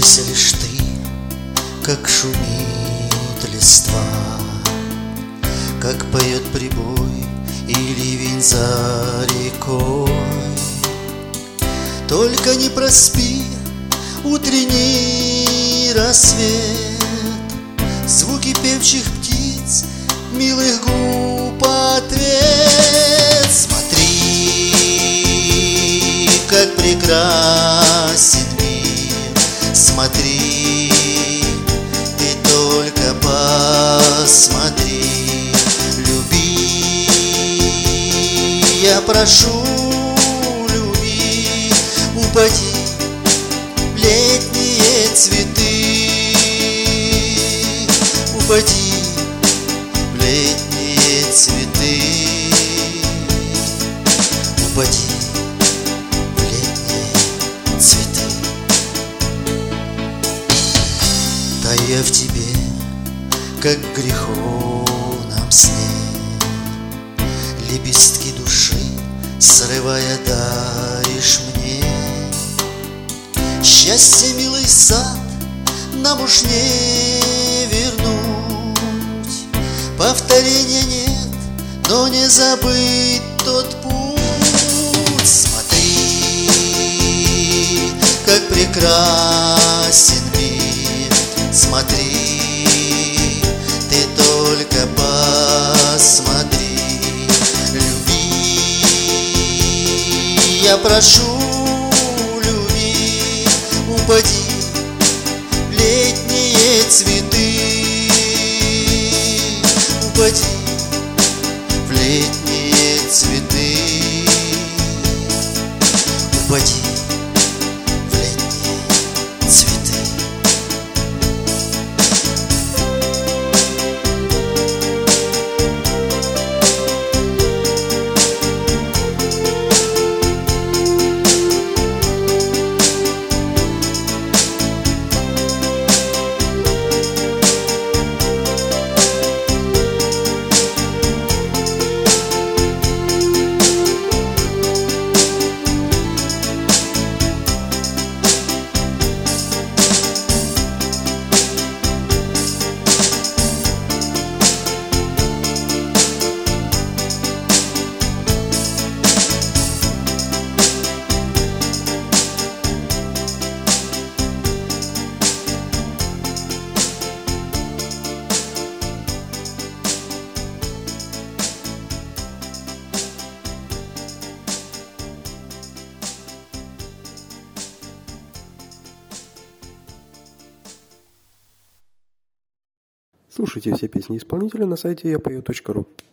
Слышишься лишь ты, как шумит листва, как поет прибой и ливень за рекой. Только не проспи утренний рассвет, звуки певчих птиц, милых губ ответ. Смотри, как прекрасен мир, смотри, ты только посмотри. Люби, я прошу, люби, упади в летние цветы, упади в летние цветы, упади в летние цветы. Тая в тебе, как в греховном сне, лепестки души срывая даришь мне. Счастье, милый сад, нам уж не вернуть, повторения нет, но не забыть тот путь. Смотри, как прекрасен мир, смотри, ты только посмотри. Люби, я прошу, люби, упади в летние цветы, упади в летние цветы, упади в летние цветы. Слушайте все песни исполнителя на сайте yapoe.ru.